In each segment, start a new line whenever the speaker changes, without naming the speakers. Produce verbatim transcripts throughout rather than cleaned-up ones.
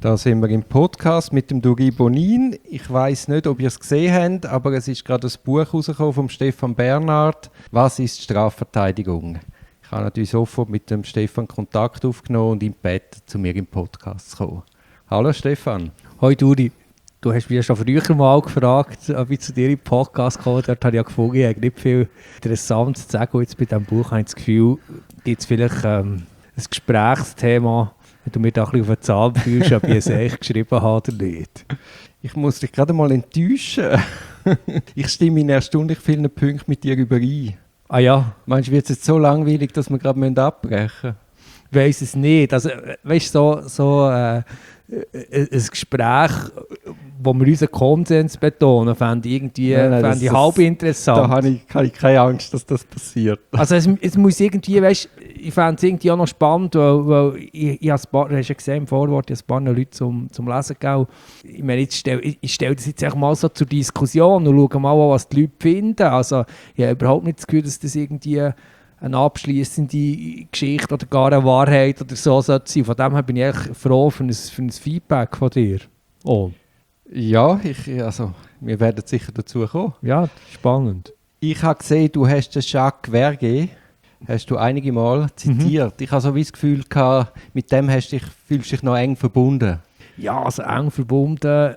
Da sind wir im Podcast mit dem Duri Bonin. Ich weiss nicht, ob ihr es gesehen habt, aber es ist gerade ein Buch rausgekommen von Stefan Bernhard. Was ist Strafverteidigung? Ich habe natürlich sofort mit dem Stefan Kontakt aufgenommen und ihn gebeten, zu mir im Podcast zu kommen. Hallo Stefan.
Hoi Duri. Du hast mich schon früher mal gefragt, ob ich zu dir im Podcast komme. Dort habe ich ja gefunden, ich habe nicht viel Interessantes zu sagen. Und jetzt bei diesem Buch habe ich das Gefühl, gibt es vielleicht ähm, ein Gesprächsthema, wenn du mir da ein bisschen auf den Zahn fühlst, ob ich es echt geschrieben habe oder nicht.
Ich muss dich gerade mal enttäuschen. Ich stimme in erstaunlich vielen Punkten mit dir überein.
Ah ja?
Meinst du, wird es jetzt so langweilig, dass wir gerade abbrechen müssen?
Ich weiss es nicht. Also, weißt du, so, so äh, ein Gespräch, wo wir unseren Konsens betonen, fände ich irgendwie
nein, nein,
fände
das,
ich halb
das,
interessant.
Da habe ich, habe ich keine Angst, dass das passiert.
Also es, es muss irgendwie, weißt, ich fände es irgendwie auch noch spannend, weil, weil ich, ich habe ein paar, du hast ja gesehen im Vorwort, ich habe ein paar Leute zum, zum Lesen gegeben. Ich meine, jetzt stell, ich, ich stelle das jetzt einfach mal so zur Diskussion und schaue mal an, was die Leute finden. Also ich habe überhaupt nicht das Gefühl, dass das irgendwie eine abschließende Geschichte oder gar eine Wahrheit oder so sollte sein. Von dem her bin ich echt froh für ein, für ein Feedback von dir. Oh.
Ja, ich, also, wir werden sicher dazu kommen.
Ja, spannend.
Ich habe gesehen, du hast den Jacques Verguet, hast du einige Mal zitiert. Mhm. Ich habe so wie das Gefühl gehabt, mit dem hast dich, fühlst du dich noch eng verbunden.
Ja, also eng verbunden äh,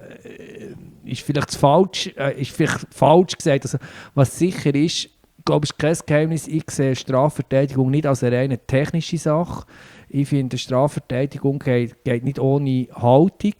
ist vielleicht falsch, äh, ist vielleicht falsch gesagt. Also, was sicher ist, ich glaube, es ist kein Geheimnis, ich sehe Strafverteidigung nicht als eine reine technische Sache. Ich finde, Strafverteidigung geht, geht nicht ohne Haltung.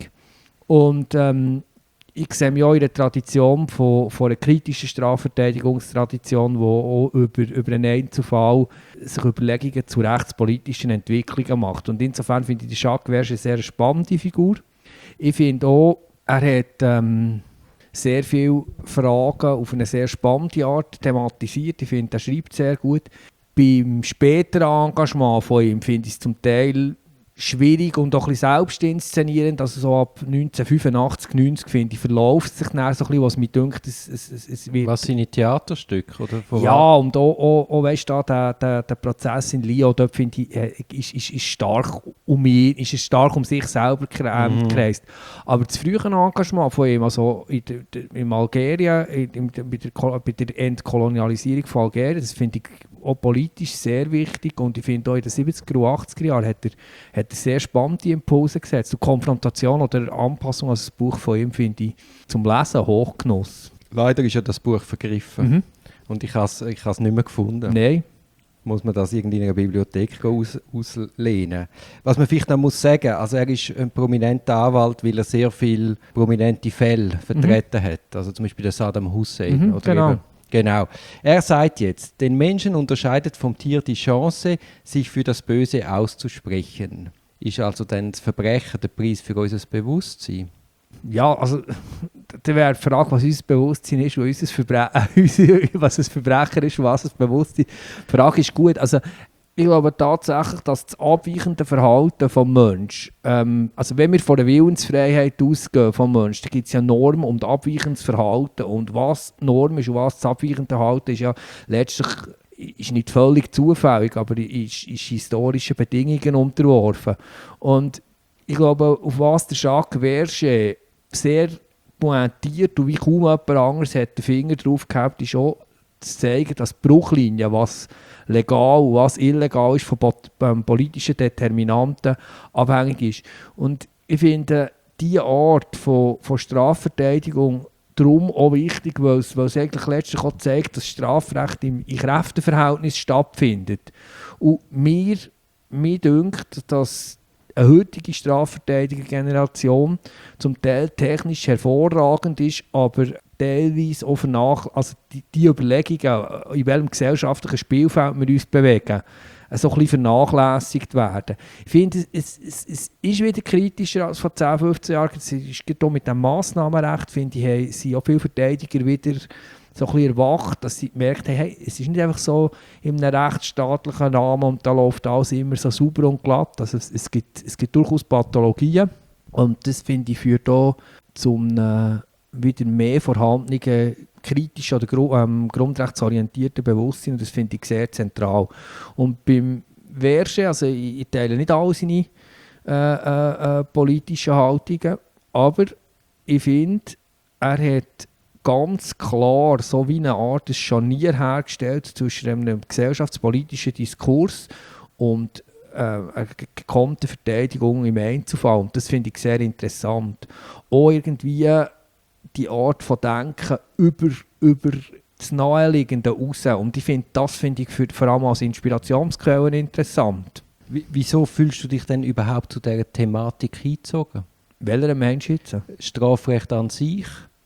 Und ähm, ich sehe mich auch in der Tradition von, von einer kritischen Strafverteidigungstradition, die auch über, über einen Einzelfall sich Überlegungen zu rechtspolitischen Entwicklungen macht. Und insofern finde ich die Jacques Verguet eine sehr spannende Figur. Ich finde auch, er hat ähm, sehr viele Fragen auf eine sehr spannende Art thematisiert. Ich finde, er schreibt sehr gut. Beim späteren Engagement von ihm finde ich es zum Teil schwierig und auch ein bisschen selbst inszenierend. Also so ab neunzehnhundertfünfundachtzig, neunzig finde ich, verläuft es sich dann so ein bisschen, was mir denkt, es, es, es, es wird...
Was seine Theaterstücke? Oder von
ja, und auch, auch, auch weißt du, der, der, der Prozess in Lyon, dort finde ich, äh, ist, ist, ist stark um ihn, ist es stark um sich selber gekreist. Mhm. Aber das frühe Engagement von ihm, also in, der, in Algerien, in, in, bei, der, bei der Entkolonialisierung von Algerien, das finde ich auch politisch sehr wichtig, und ich finde auch in den siebziger und achtziger Jahren hat er, hat er sehr spannende Impulse gesetzt. Und Konfrontation oder Anpassung an das Buch von ihm finde ich zum Lesen Hochgenuss.
Leider ist ja das Buch vergriffen,
mhm.
und ich habe es ich nicht mehr gefunden.
Nein.
Muss man das irgendwie in einer Bibliothek aus, auslehnen. Was man vielleicht noch muss sagen, also er ist ein prominenter Anwalt, weil er sehr viele prominente Fälle vertreten mhm. hat. Also zum Beispiel der Saddam Hussein.
Mhm,
oder
genau.
Eben, genau. Er sagt jetzt, den Menschen unterscheidet vom Tier die Chance, sich für das Böse auszusprechen. Ist also dann das Verbrechen der Preis für unser Bewusstsein?
Ja, also da wäre die Frage, was unser Bewusstsein ist, was, unser Verbre- was ein Verbrecher ist, was ein Bewusstsein. Die Frage ist gut. Also ich glaube tatsächlich, dass das abweichende Verhalten des Menschen, ähm, also wenn wir von der Willensfreiheit ausgehen vom Menschen, dann gibt es ja Normen und abweichendes Verhalten. Und was Norm ist und was das abweichende Verhalten ist, ja letztlich ist nicht völlig zufällig, aber ist, ist historischen Bedingungen unterworfen. Und ich glaube, auf was der Jacques Verguet sehr pointiert und wie kaum jemand anderes hat den Finger drauf gehabt, ist auch zu zeigen, dass die Bruchlinie, was legal und was illegal ist, von ähm, politischen Determinanten abhängig ist. Und ich finde, diese Art von, von Strafverteidigung darum auch wichtig, weil es, weil es eigentlich letztlich auch zeigt, dass Strafrecht im, im Kräfteverhältnis stattfindet. Und mir, mir dünkt, dass eine heutige Strafverteidiger-Generation zum Teil technisch hervorragend ist, aber teilweise auch vernach- also die, die Überlegungen, in welchem gesellschaftlichen Spielfeld wir uns bewegen, so ein bisschen vernachlässigt werden. Ich finde, es, es, es ist wieder kritischer als vor zehn, fünfzehn Jahren. Es ist gerade mit dem Massnahmenrecht, finde ich, haben, sind auch viele Verteidiger wieder so ein bisschen erwacht, dass sie gemerkt haben, hey, es ist nicht einfach so in einem rechtsstaatlichen Rahmen und da läuft alles immer so sauber und glatt. Also es, es, gibt, es gibt durchaus Pathologien, und das, finde ich, führt auch zum äh, wieder mehr vorhandenen kritisch oder gru- ähm, grundrechtsorientierten Bewusstsein, und das finde ich sehr zentral. Und beim Verguet, also ich, ich teile nicht alle seine äh, äh, äh, politischen Haltungen. Aber ich finde, er hat ganz klar so wie eine Art des Scharnier hergestellt zwischen einem gesellschaftspolitischen Diskurs und äh, eine gekonnte Verteidigung im Einzelfall. Und das finde ich sehr interessant. Auch irgendwie die Art von Denken über, über das Naheliegende raus. Und ich finde, das finde ich für, vor allem als Inspirationsquelle interessant.
W- Wieso fühlst du dich denn überhaupt zu dieser Thematik hingezogen?
Welcher Mensch jetzt?
Strafrecht an sich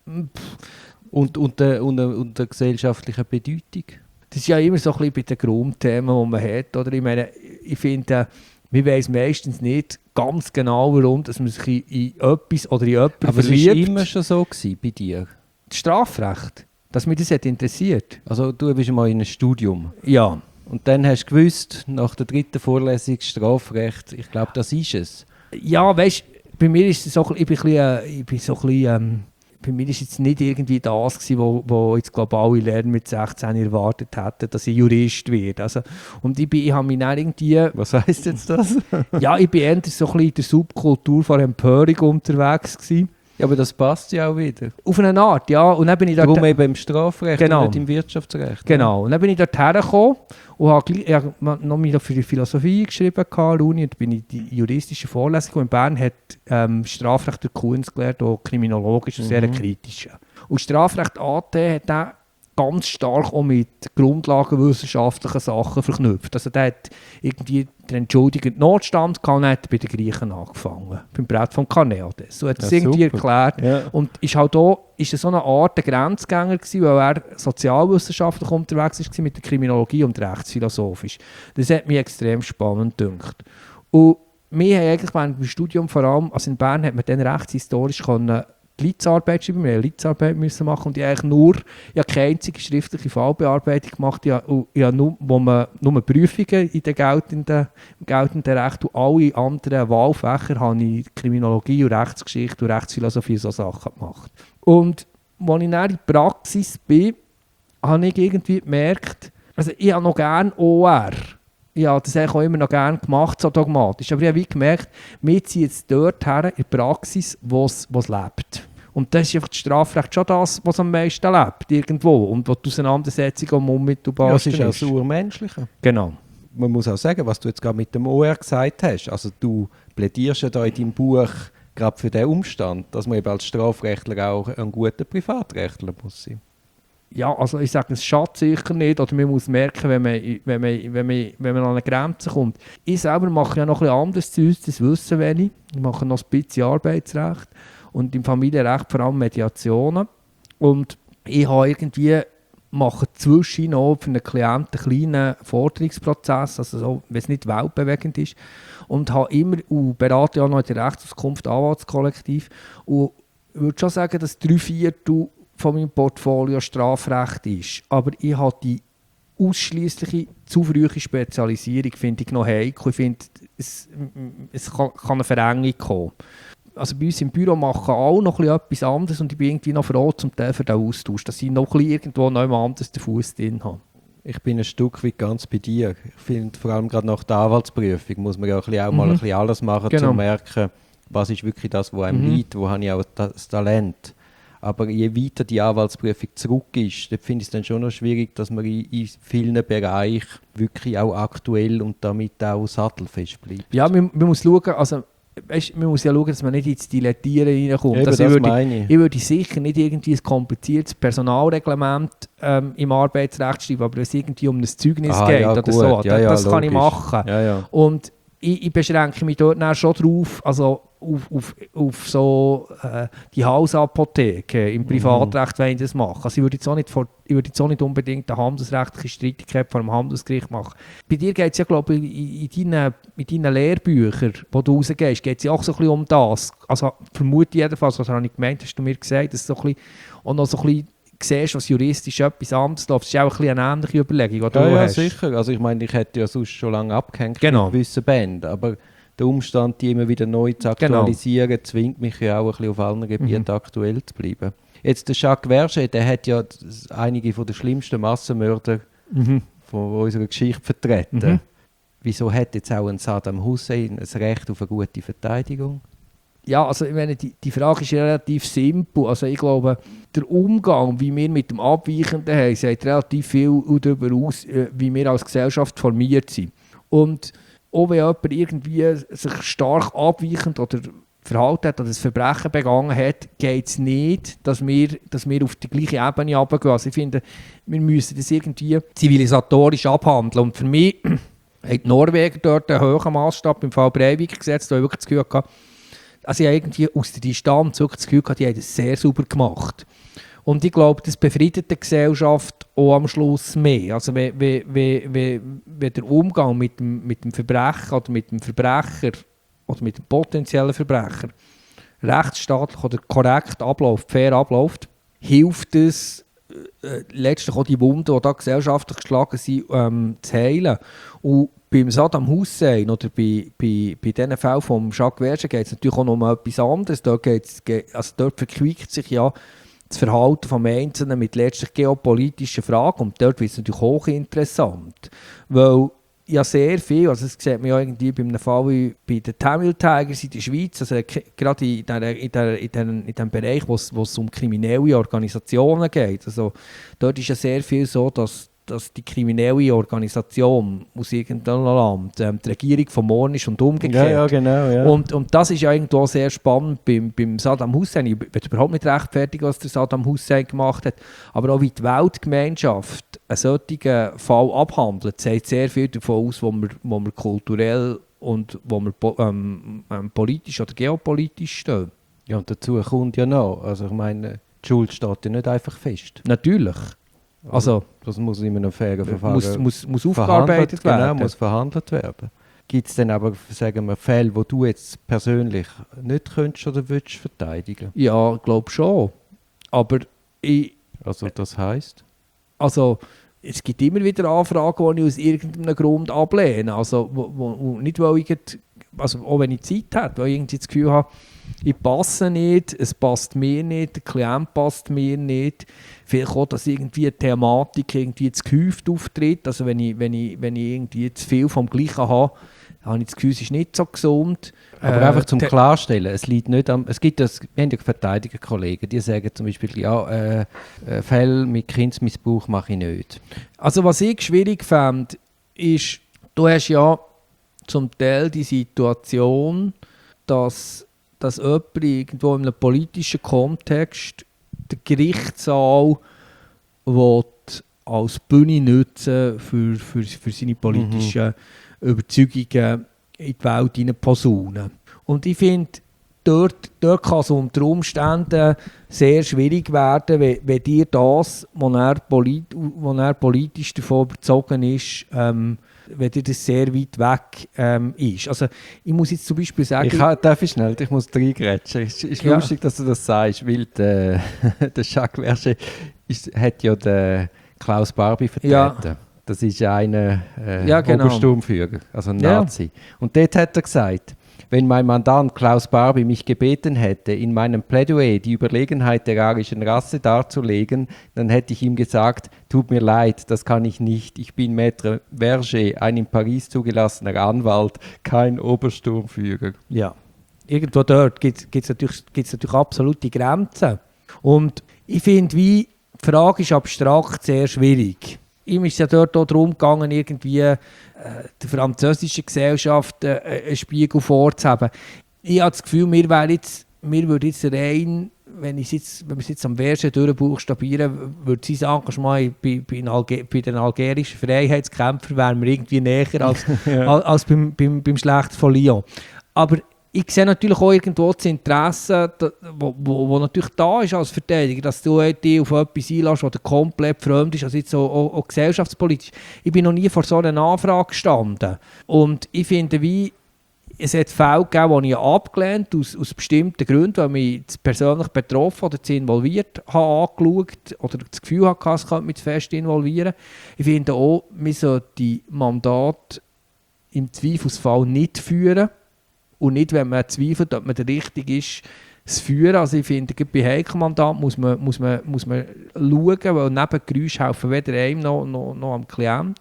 und, und, der, und, der, und der gesellschaftlichen Bedeutung?
Das ist ja immer so ein bisschen bei den Grundthemen, die man hat. Oder? Ich meine, ich finde, man weiss meistens nicht ganz genau, warum dass man sich in, in etwas oder in jemanden
Aber es
verliebt.
war immer schon so gewesen bei dir.
Das Strafrecht, dass mich das hat interessiert.
Also du bist mal in einem Studium
Ja.
und dann hast du gewusst, nach der dritten Vorlesung Strafrecht, ich glaube, das ist es.
Ja, weißt du, bei mir ist es so, ich bin, ein bisschen, äh, ich bin so ein bisschen, ähm, bei mir ist jetzt nicht irgendwie das gewesen, wo, wo jetzt glaube alle Lehrer mit sechzehn erwartet hätten, dass ich Jurist werde. Also, und ich, bin, ich habe mich dann irgendwie,
Was heisst jetzt das?
ja, ich bin eher so ein bisschen in der Subkultur von Empörung unterwegs gewesen.
Ja, aber das passt ja auch wieder.
Auf eine Art, ja. Und dann bin ich dort,
Darum eben im Strafrecht
Genau.
und nicht im Wirtschaftsrecht.
genau. Und dann bin ich dort hergekommen und habe gleich- ich habe noch mal für die Philosophie geschrieben an der Uni und bin in die juristische Vorlesung. Und in Bern hat ähm, Strafrecht der Kunz gelehrt, auch kriminologisch und sehr
Mhm.
kritisch. Und Strafrecht A T hat auch ganz stark auch mit grundlagenwissenschaftlichen Sachen verknüpft. Also der hat irgendwie den entschuldigenden Notstand gehabt und hat bei den Griechen angefangen, beim Brett von Carneades. So hat er es
Ja,
irgendwie
super.
erklärt.
Ja.
Und ist halt auch, ist er so eine Art der Grenzgänger gewesen, weil er sozialwissenschaftlich unterwegs war mit der Kriminologie und rechtsphilosophisch. Das hat mich extrem spannend gedacht. Und wir haben eigentlich während dem Studium vor allem, also in Bern hat man dann rechtshistorisch können die Litzarbeit schreiben, wir mussten Litzarbeit müssen machen und ich habe eigentlich nur, ich habe keine einzige schriftliche Fallbearbeitung gemacht, ich habe, ich habe nur, wo man nur Prüfungen in den geltenden, im geltenden Recht und alle anderen Wahlfächer habe ich Kriminologie und Rechtsgeschichte und Rechtsphilosophie so Sachen gemacht. Und als ich dann in der Praxis bin, habe ich irgendwie gemerkt, also ich habe noch gerne O R. Ich habe das eigentlich auch immer noch gerne gemacht, so dogmatisch. Aber ich habe wie gemerkt, wir ziehen jetzt dort her in der Praxis, wo es wo es lebt. Und das ist einfach das Strafrecht schon das, was am meisten lebt, irgendwo. Und wo die Auseinandersetzung am unmittelbarsten
Ja, es ist auch
ist.
das Urmenschliche.
Genau.
Man muss auch sagen, was du jetzt gerade mit dem O R gesagt hast. Also du plädierst ja da in deinem Buch gerade für den Umstand, dass man eben als Strafrechtler auch ein guter Privatrechtler muss sein.
Ja, also ich sage, es schadet sicher nicht. Oder man muss merken, wenn man, wenn man, wenn man, wenn man an eine Grenze kommt. Ich selber mache ja noch etwas anderes zu uns, das wissen wenig. Ich mache noch ein bisschen Arbeitsrecht und im Familienrecht vor allem Mediationen. Und ich habe irgendwie mache zwischen noch für einen Klienten einen kleinen Forderungsprozess, also so, wenn es nicht weltbewegend ist. Und habe immer, und berate ja noch in der Rechtsauskunft Anwaltskollektiv. Und ich würde schon sagen, dass drei Viertel von meinem Portfolio Strafrecht ist. Aber ich habe die ausschliessliche, zu frühe Spezialisierung finde ich noch heikel. Ich finde, es, es kann, kann eine Verengung kommen. Also bei uns im Büro machen alle noch etwas anderes und ich bin irgendwie noch froh zum Teil für den Austausch, dass ich noch irgendwo noch anders den Fuß drin habe.
Ich bin ein Stück weit ganz bei dir. Ich finde, vor allem gerade nach der Anwaltsprüfung muss man ja ein bisschen auch mal
Mhm.
ein bisschen alles machen, um
Genau.
zu merken, was ist wirklich das, was einem
Mhm.
liegt, wo habe ich auch das Talent. Aber je weiter die Anwaltsprüfung zurück ist, dann finde ich es dann schon noch schwierig, dass man in, in vielen Bereichen wirklich auch aktuell und damit auch sattelfest bleibt.
Ja, man, man muss schauen, also weißt, man muss ja schauen, dass man nicht ins Dilettieren reinkommt.
Eben,
Also
das
ich, würde,
meine ich.
ich würde sicher nicht irgendwie ein kompliziertes Personalreglement ähm, im Arbeitsrecht schreiben, aber wenn es irgendwie um ein Zeugnis
Ah,
geht
ja,
oder
gut.
so,
Ja,
dann,
ja,
das kann ich
logisch.
machen.
Ja, ja.
Und ich, ich beschränke mich dort dann schon drauf, also auf, auf, auf so äh, die Hausapotheke im Privatrecht, wenn ich das mache. Also ich würde jetzt auch nicht, vor, ich würde jetzt auch nicht unbedingt eine handelsrechtliche Streitigkeit vor dem Handelsgericht machen. Bei dir geht es ja, glaube ich, in, in, deinen, in deinen Lehrbüchern, wo du rausgehst, geht es ja auch so ein bisschen um das. Also vermute ich jedenfalls, was habe ich gemeint, hast du mir gesagt, dass du so ein bisschen, auch noch so ein bisschen siehst, was juristisch etwas anderes läuft. Das ist auch ein bisschen eine ähnliche Überlegung, die du
Ja, ja,
hast.
sicher. Also ich meine, ich hätte ja sonst schon lange abgehängt
Genau.
mit gewissen Bänden, aber der Umstand, die immer wieder neu zu aktualisieren, genau. zwingt mich ja auch ein bisschen auf allen Gebieten
Mhm.
aktuell zu bleiben. Jetzt der Jacques Verget, der hat ja einige von der schlimmsten Massenmörder
Mhm.
von unserer Geschichte vertreten.
Mhm.
wieso hat jetzt auch ein Saddam Hussein ein Recht auf eine gute Verteidigung?
Ja, also ich meine, die, die Frage ist relativ simpel. Also ich glaube, der Umgang, wie wir mit dem Abweichenden haben, sagt relativ viel darüber aus, wie wir als Gesellschaft formiert sind. Und auch wenn jemand irgendwie sich stark abweichend oder verhalten hat oder ein Verbrechen begangen hat, geht es nicht, dass wir, dass wir auf die gleiche Ebene runtergehen. Also ich finde, wir müssen das irgendwie zivilisatorisch abhandeln. Und für mich haben die Norweger dort einen hohen Maßstab im Fall Breivik gesetzt, wo ich wirklich das Gefühl hatte, also ich habe irgendwie aus der Distanz wirklich das Gefühl gehabt, die haben das sehr sauber gemacht. Und ich glaube, das befriedet die Gesellschaft auch am Schluss mehr. Also wenn, wenn, wenn, wenn der Umgang mit dem, mit dem Verbrecher oder mit dem Verbrecher oder mit dem potenziellen Verbrecher rechtsstaatlich oder korrekt abläuft, fair abläuft, hilft es äh, letztlich auch die Wunden, die da gesellschaftlich geschlagen sind, ähm, zu heilen. Und beim Saddam Hussein oder bei, bei, bei diesen Fällen von Jacques Verge geht es natürlich auch noch um etwas anderes. Dort, geht's, also dort verquiegt sich ja das Verhalten des Einzelnen mit letztlich geopolitischen Fragen. Und dort wird es natürlich hochinteressant. Weil ja sehr viel, also das sieht man ja irgendwie bei einem Fall wie bei den Tamil Tigers in der Schweiz, also gerade in, der, in, der, in, dem, in dem Bereich, wo es um kriminelle Organisationen geht. Also dort ist ja sehr viel so, dass dass die kriminelle Organisation aus irgendeinem Land ähm, die Regierung vom Morgen ist und umgekehrt.
Ja, ja, genau, ja.
Und, und das ist ja irgendwo sehr spannend beim, beim Saddam Hussein. Ich will überhaupt nicht rechtfertigen, was der Saddam Hussein gemacht hat, aber auch wie die Weltgemeinschaft einen solchen Fall abhandelt, zeigt sehr viel davon aus, wo wir, wo wir kulturell und wo wir ähm, ähm, politisch oder geopolitisch stehen.
Ja, und dazu kommt ja noch, also ich meine, die Schuld steht ja nicht einfach fest.
Natürlich. Also,
das muss in einem fairen Verfahren
muss, muss, muss aufgearbeitet werden.
Genau, muss verhandelt werden. Gibt es denn aber, sagen wir, Fälle, wo du jetzt persönlich nicht könntest oder willst verteidigen?
Ja, ich glaube schon. Aber ich...
Also das heisst?
Also, es gibt immer wieder Anfragen, die ich aus irgendeinem Grund ablehne. Also, wo, wo, nicht, weil ich... Also, auch wenn ich Zeit habe, weil ich irgendwie das Gefühl habe, ich passe nicht, es passt mir nicht, der Klient passt mir nicht. Vielleicht auch, dass irgendwie eine Thematik irgendwie zu gehäuft auftritt. Also wenn ich, wenn ich, wenn ich irgendwie zu viel vom Gleichen habe, habe ich das Gefühl, es ist nicht so gesund.
Aber
äh,
einfach zum Klarstellen, es liegt nicht am... Es gibt das, wir haben ja Verteidigerkollegen, die sagen zum Beispiel, ja, äh, äh, Fälle mit Kindesmissbrauch mache ich nicht.
Also was ich schwierig fände, ist, du hast ja zum Teil die Situation, dass, dass jemand irgendwo in einem politischen Kontext den Gerichtssaal will als Bühne nutzen für, für, für seine politischen mhm. Überzeugungen in die Welt hinein posaunen. Und ich finde, dort, dort kann es unter Umständen sehr schwierig werden, wenn, wenn dir das, was er, polit, was er politisch davon überzogen ist, ähm, wenn dir das sehr weit weg ähm, ist. Also ich muss jetzt zum Beispiel sagen...
Ich ha, darf ich schnell, ich muss reingrätschen. Es ist
ja.
lustig, dass du das sagst, weil der, der Jacques Verge ist, hat ja den Klaus Barbie vertreten. Ja. Das ist einer äh,
ja, genau.
Obersturmführer, also ein
ja.
Nazi. Und dort hat er gesagt, wenn mein Mandant Klaus Barbie mich gebeten hätte, in meinem Plädoyer die Überlegenheit der arischen Rasse darzulegen, dann hätte ich ihm gesagt, tut mir leid, das kann ich nicht. Ich bin Maître Verge, ein in Paris zugelassener Anwalt, kein Obersturmführer.
Ja, irgendwo dort gibt es natürlich, natürlich absolute Grenzen. Und ich finde, wie die Frage ist abstrakt sehr schwierig. Ihm ist es ja dort auch darum gegangen, irgendwie äh, der französischen Gesellschaft äh, einen Spiegel vorzuheben. Ich habe das Gefühl, wir, jetzt, wir würden jetzt rein, wenn, jetzt, wenn wir es jetzt am Verge durchbuchstabieren, würde sein Engagement bei, bei, Alge, bei den algerischen Freiheitskämpfern wären wir irgendwie näher als, ja. als, als beim, beim, beim Schlecht von Lyon. Aber ich sehe natürlich auch irgendwo das Interesse, das natürlich da ist als Verteidiger, dass du dich auf etwas einlässt, das komplett fremd ist, also jetzt auch, auch, auch gesellschaftspolitisch. Ich bin noch nie vor so einer Anfrage gestanden. Und ich finde, wie es hat Fälle gegeben, die ich abgelehnt habe, aus, aus bestimmten Gründen, weil mich persönlich betroffen oder zu involviert habe, angeschaut oder das Gefühl hatte, es könnte mich zu fest involvieren. Ich finde auch, man sollte die Mandate im Zweifelsfall nicht führen. Und nicht, wenn man zweifelt, ob man der Richtige ist, es führen. Also ich finde, bei Heikelmandat muss man, muss man, muss man schauen, weil Nebengeräusche helfen weder einem noch, noch, noch am Klient.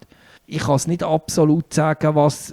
ich kann es nicht absolut sagen, was,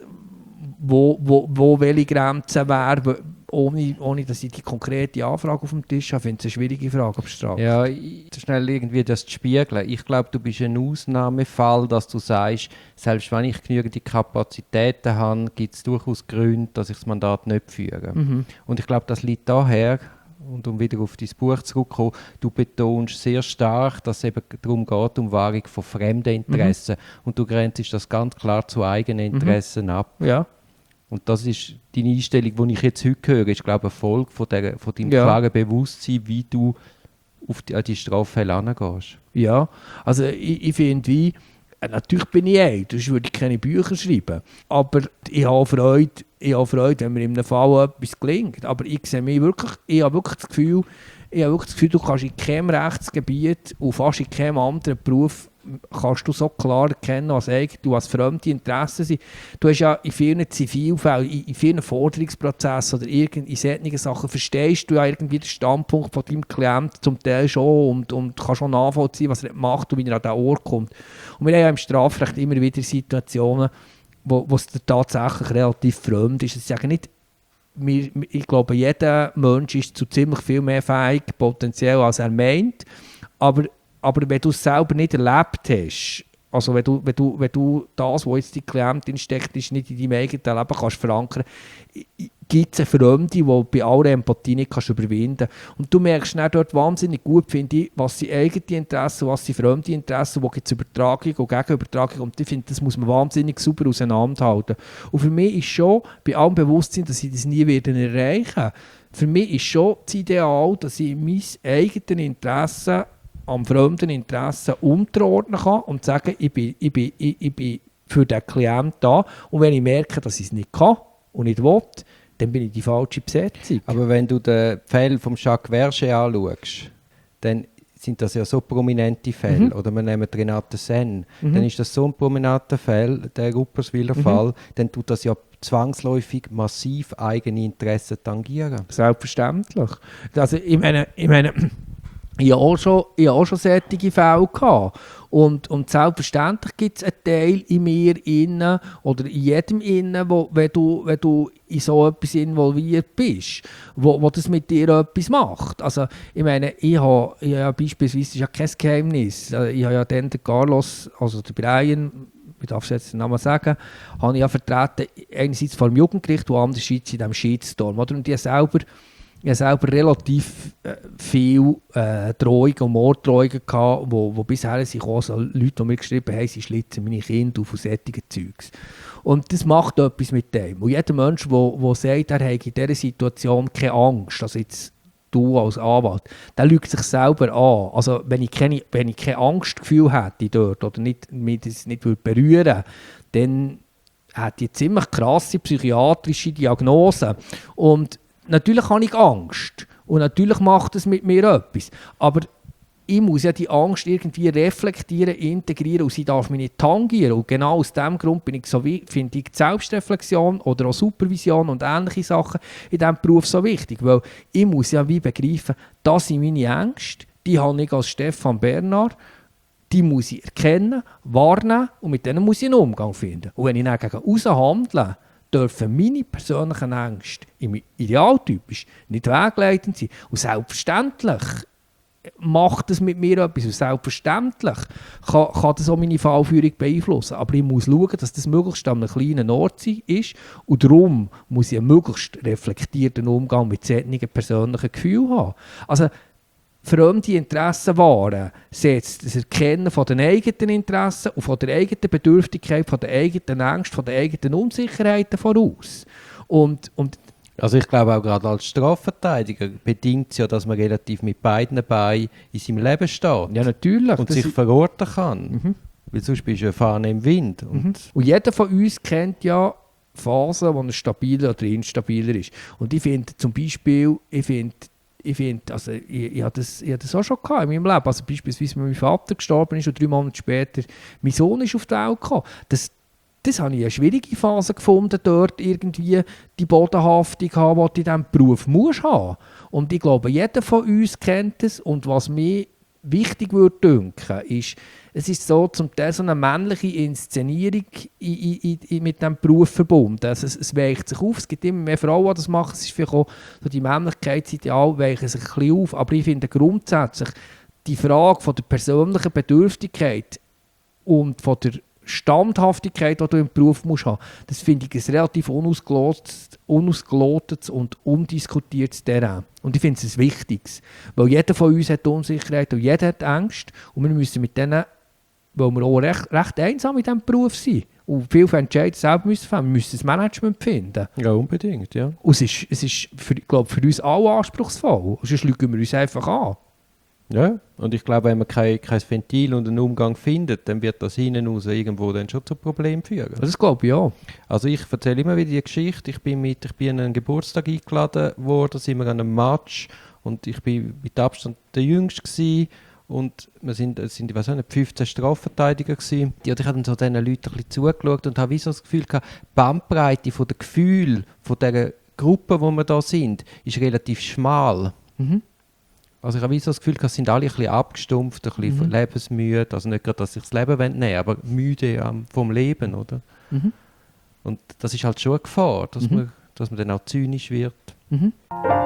wo, wo, wo welche Grenze wäre, ohne, ohne dass ich die konkrete Anfrage auf dem Tisch habe. Ich finde es eine schwierige Frage, ob Strafe.
Ja, ich, schnell irgendwie das zu spiegeln. Ich glaube, du bist ein Ausnahmefall, dass du sagst, selbst wenn ich genügend Kapazitäten habe, gibt es durchaus Gründe, dass ich das Mandat nicht führe.
Mhm.
Und ich glaube, das liegt daher, und um wieder auf dein Buch zurückzukommen, du betonst sehr stark, dass es eben darum geht, um Wahrung von fremden Interessen. Mhm. Und du grenzt das ganz klar zu eigenen Interessen mhm. ab.
Ja.
Und das ist deine Einstellung, die ich jetzt heute höre, ist, glaube ich, eine Folge von, der, von deinem
ja.
klaren Bewusstsein, wie du auf die, an die Straffälle herangehst.
Ja, also ich, ich finde, wie, natürlich bin ich ein, sonst würde ich keine Bücher schreiben. Aber ich habe Freude, ich habe Freude, wenn mir in einem Fall etwas gelingt. Aber ich sehe mich wirklich, ich habe wirklich das Gefühl, ich habe wirklich das Gefühl, du kannst in keinem Rechtsgebiet und fast in keinem anderen Beruf kannst du so klar erkennen, was eigentlich was fremde Interessen sind. Du hast ja in vielen Zivilfällen, in, in vielen Forderungsprozessen oder in solchen Sachen verstehst du ja irgendwie den Standpunkt von deinem Klienten zum Teil schon und, und kannst schon nachvollziehen, was er macht und wie er an den Ort kommt. Und wir haben ja im Strafrecht immer wieder Situationen, wo, wo es tatsächlich relativ fremd ist. Ich sage nicht, wir, ich glaube, jeder Mensch ist zu ziemlich viel mehr fähig, potenziell, als er meint, aber Aber wenn du es selber nicht erlebt hast, also wenn du, wenn du, wenn du das, was jetzt die Klientin steckt, ist, nicht in deinem eigenen Leben kannst verankern, gibt es eine Fremde, die du bei aller Empathie nicht kannst überwinden kannst. Und du merkst dann dort wahnsinnig gut, finde ich, was sind eigene Interessen, was sind fremde Interessen, wo gibt es Übertragung und Gegenübertragung. Und ich finde, das muss man wahnsinnig sauber auseinanderhalten. Und für mich ist schon, bei allem Bewusstsein, dass ich das nie werden erreichen werde, für mich ist schon das Ideal, dass ich mein eigenes Interesse am fremden Interessen unterordnen kann und sagen, ich bin, ich, bin, ich, ich bin für den Klienten da. Und wenn ich merke, dass ich es nicht kann und nicht will, dann bin ich die falsche Besetzung.
Aber wenn du den Fall von Jacques Verger anschaust, dann sind das ja so prominente Fälle. Mhm. Oder wir nehmen Renate Senn. Mhm. Dann ist das so ein prominenter Fall, der Rupperswiller mhm. Fall, dann tut das ja zwangsläufig massiv eigene Interessen tangieren.
Selbstverständlich. Also ich meine, ich meine Ich hatte auch schon, ich hatte auch schon solche Fälle gehabt. Und, und selbstverständlich gibt es einen Teil in mir innen oder in jedem innen, wo, wenn, du, wenn du in so etwas involviert bist, wo, wo das mit dir etwas macht. Also, ich meine, ich habe, ich habe beispielsweise, das ist ja kein Geheimnis, ich habe ja dann den Carlos, also den Brian, ich darf es jetzt den Namen sagen, habe ich ja vertreten, einerseits vor dem Jugendgericht und andererseits in diesem Shitstorm. Oder? Und ich selber Ich hatte selber relativ äh, viele äh, Drohungen und Morddrohungen gehabt, wo, wo bisher sich auch so Leute, die mir geschrieben haben, sie schlitzen meine Kinder auf und solche Zeugs. Und das macht etwas mit dem. Und jeder Mensch, der sagt, er habe in dieser Situation keine Angst, also jetzt du als Anwalt, der lügt sich selber an. Also wenn ich keine, wenn ich kein Angstgefühl hätte dort oder nicht, mich das nicht berühren würde, dann hätte ich eine ziemlich krasse psychiatrische Diagnose. Und natürlich habe ich Angst und natürlich macht es mit mir etwas, aber ich muss ja die Angst irgendwie reflektieren, integrieren und sie darf mich nicht tangieren. Und genau aus diesem Grund bin ich so, finde ich die Selbstreflexion oder auch Supervision und ähnliche Sachen in diesem Beruf so wichtig, weil ich muss ja wie begreifen, das sind meine Ängste, die habe ich als Stefan Bernard, die muss ich erkennen, wahrnehmen und mit denen muss ich einen Umgang finden. Und wenn ich dann gegen aussen handle, dürfen meine persönlichen Ängste im idealtypisch nicht wegleitend sein. Und selbstverständlich macht das mit mir etwas. Und selbstverständlich kann, kann das auch meine Fallführung beeinflussen. Aber ich muss schauen, dass das möglichst an einem kleinen Ort ist. Und darum muss ich einen möglichst reflektierten Umgang mit solchen persönlichen Gefühlen haben. Also, fremde Interessen wahren, setzt das Erkennen von den eigenen Interessen und von der eigenen Bedürftigkeit, von der eigenen Angst, von der eigenen Unsicherheiten voraus. Und, und
also ich glaube auch gerade als Strafverteidiger bedingt es ja, dass man relativ mit beiden Beinen in seinem Leben steht.
Ja, natürlich.
Und sich verorten kann. Mhm. Weil sonst bist du eine Fahne im Wind. Und,
mhm. und jeder von uns kennt ja Phasen, wo er stabiler oder instabiler ist. Und ich finde zum Beispiel, ich finde, Ich finde, also ich, ich habe das, ich hab das auch schon gehabt in meinem Leben. Also beispielsweise, wenn mein Vater gestorben ist und drei Monate später mein Sohn ist auf die Welt gekommen. Das, das habe ich eine schwierige Phase gefunden, dort irgendwie die Bodenhaftung haben, die du in diesem Beruf musst haben. Und ich glaube, jeder von uns kennt es. Und was mich wichtig würde denken, ist, es ist so zum Teil so eine männliche Inszenierung in, in, in, mit diesem Beruf verbunden. Also es, es weicht sich auf, es gibt immer mehr Frauen, die das machen. Es ist vielleicht auch so die Männlichkeitsideale weichen sich ein bisschen auf. Aber ich finde grundsätzlich die Frage von der persönlichen Bedürftigkeit und von der Standhaftigkeit, die du im Beruf musst haben, das finde ich ein relativ unausgelotetes, unausgelotetes und undiskutiertes Terrain. Und ich finde es ein wichtiges. Weil jeder von uns hat Unsicherheit und jeder hat Angst. Und wir müssen mit denen, weil wir auch recht, recht einsam in diesem Beruf sind und viel Entscheidungen selber müssen fällen, wir müssen das Management finden.
Ja, unbedingt, ja.
Und es ist, es ist für, ich glaube, für uns alle anspruchsvoll. Sonst schauen wir uns einfach an.
Ja, und ich glaube, wenn man kein, kein Ventil und einen Umgang findet, dann wird das hinten raus irgendwo dann schon zu Problemen führen.
Das glaube ich ja.
Also ich erzähle immer wieder die Geschichte, ich bin, mit, ich bin an einen Geburtstag eingeladen worden, sind wir an einem Match und ich bin mit Abstand der Jüngste gewesen, und wir sind, es sind ich weiß nicht, fünfzehn Strafverteidiger gewesen. Und ich habe dann so diesen Leuten ein bisschen zugeschaut und habe wie so das Gefühl gehabt, die Bandbreite von der Gefühle von dieser Gruppe, wo wir da sind, ist relativ schmal.
Mhm.
Also ich habe so das Gefühl, es sind alle ein bisschen abgestumpft, ein bisschen
Mhm.
lebensmüde. Also nicht gerade, dass ich das Leben nehmen will, aber müde ähm, vom Leben, oder?
Mhm.
Und das ist halt schon eine Gefahr, dass,
Mhm.
man, dass man dann auch zynisch wird.
Mhm.